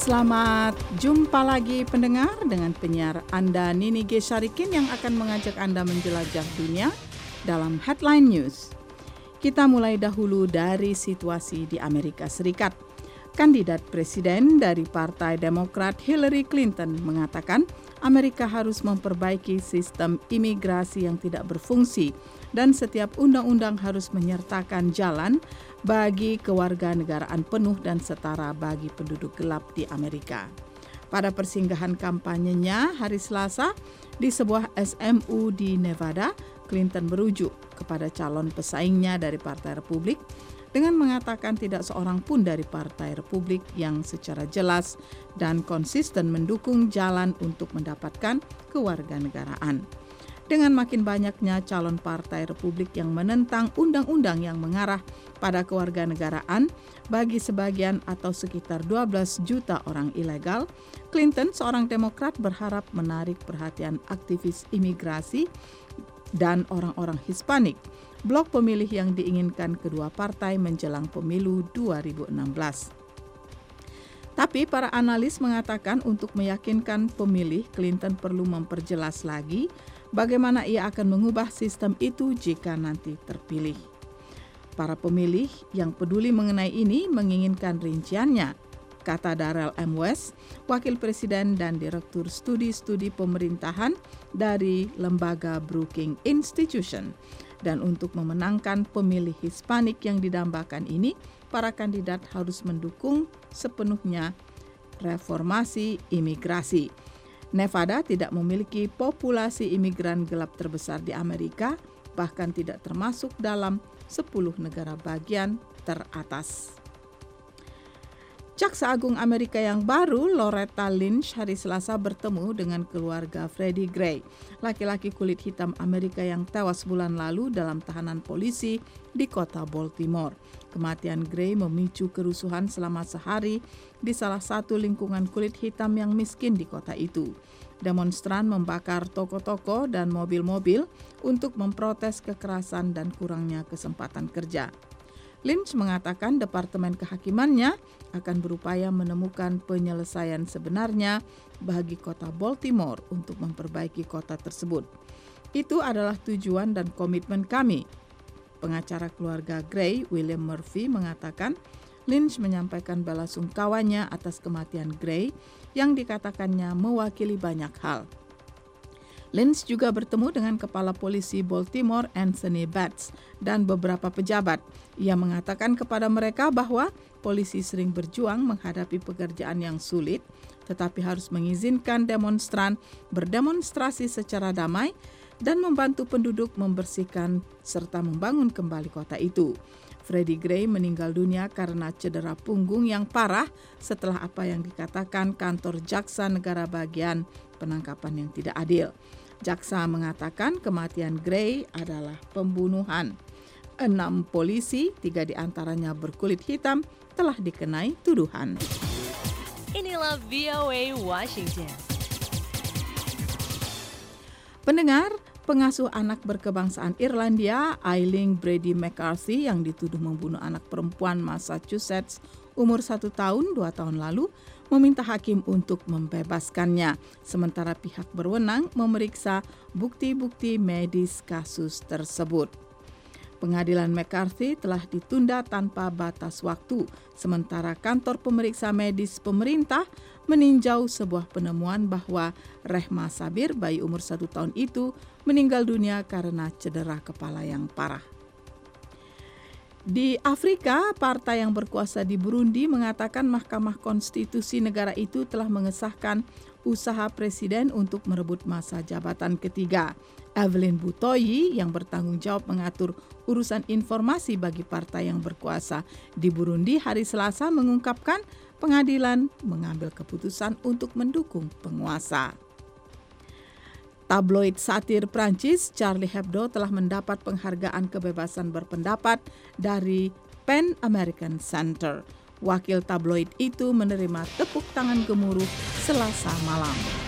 Selamat jumpa lagi pendengar dengan penyiar Anda Nini G. Syarikin yang akan mengajak Anda menjelajah dunia dalam Headline News. Kita mulai dahulu dari situasi di Amerika Serikat. Kandidat presiden dari Partai Demokrat Hillary Clinton mengatakan Amerika harus memperbaiki sistem imigrasi yang tidak berfungsi dan setiap undang-undang harus menyertakan jalan bagi kewarganegaraan penuh dan setara bagi penduduk gelap di Amerika. Pada persinggahan kampanyenya hari Selasa di sebuah SMU di Nevada, Clinton merujuk kepada calon pesaingnya dari Partai Republik dengan mengatakan tidak seorang pun dari Partai Republik yang secara jelas dan konsisten mendukung jalan untuk mendapatkan kewarganegaraan. Dengan makin banyaknya calon Partai Republik yang menentang undang-undang yang mengarah pada kewarganegaraan bagi sebagian atau sekitar 12 juta orang ilegal, Clinton, seorang Demokrat, berharap menarik perhatian aktivis imigrasi dan orang-orang Hispanik, blok pemilih yang diinginkan kedua partai menjelang pemilu 2016. Tapi para analis mengatakan untuk meyakinkan pemilih, Clinton perlu memperjelas lagi bagaimana ia akan mengubah sistem itu jika nanti terpilih. Para pemilih yang peduli mengenai ini menginginkan rinciannya, kata Darrell M. West, Wakil Presiden dan Direktur Studi-Studi Pemerintahan dari lembaga Brookings Institution. Dan untuk memenangkan pemilih Hispanik yang didambakan ini, para kandidat harus mendukung sepenuhnya reformasi imigrasi. Nevada tidak memiliki populasi imigran gelap terbesar di Amerika, bahkan tidak termasuk dalam 10 negara bagian teratas. Jaksa Agung Amerika yang baru, Loretta Lynch, hari Selasa bertemu dengan keluarga Freddie Gray, laki-laki kulit hitam Amerika yang tewas bulan lalu dalam tahanan polisi di kota Baltimore. Kematian Gray memicu kerusuhan selama sehari di salah satu lingkungan kulit hitam yang miskin di kota itu. Demonstran membakar toko-toko dan mobil-mobil untuk memprotes kekerasan dan kurangnya kesempatan kerja. Lynch mengatakan Departemen Kehakimannya akan berupaya menemukan penyelesaian sebenarnya bagi kota Baltimore untuk memperbaiki kota tersebut. Itu adalah tujuan dan komitmen kami. Pengacara keluarga Gray, William Murphy, mengatakan Lynch menyampaikan bela sungkawanya atas kematian Gray yang dikatakannya mewakili banyak hal. Lynch juga bertemu dengan Kepala Polisi Baltimore, Anthony Batts, dan beberapa pejabat. Ia mengatakan kepada mereka bahwa polisi sering berjuang menghadapi pekerjaan yang sulit, tetapi harus mengizinkan demonstran berdemonstrasi secara damai dan membantu penduduk membersihkan serta membangun kembali kota itu. Freddie Gray meninggal dunia karena cedera punggung yang parah setelah apa yang dikatakan kantor jaksa negara bagian penangkapan yang tidak adil. Jaksa mengatakan kematian Gray adalah pembunuhan. 6 polisi, 3 diantaranya berkulit hitam, telah dikenai tuduhan. Inilah VOA Washington. Pendengar, pengasuh anak berkebangsaan Irlandia, Eileen Brady McCarthy, yang dituduh membunuh anak perempuan Massachusetts umur 1 tahun 2 tahun lalu, meminta hakim untuk membebaskannya, sementara pihak berwenang memeriksa bukti-bukti medis kasus tersebut. Pengadilan McCarthy telah ditunda tanpa batas waktu, sementara kantor pemeriksa medis pemerintah meninjau sebuah penemuan bahwa Rehma Sabir, bayi umur 1 tahun itu, meninggal dunia karena cedera kepala yang parah. Di Afrika, partai yang berkuasa di Burundi mengatakan Mahkamah Konstitusi negara itu telah mengesahkan usaha presiden untuk merebut masa jabatan ketiga. Evelyn Butoyi, yang bertanggung jawab mengatur urusan informasi bagi partai yang berkuasa di Burundi, hari Selasa mengungkapkan pengadilan mengambil keputusan untuk mendukung penguasa. Tabloid satir Prancis Charlie Hebdo telah mendapat penghargaan kebebasan berpendapat dari Pan American Center. Wakil tabloid itu menerima tepuk tangan gemuruh Selasa malam.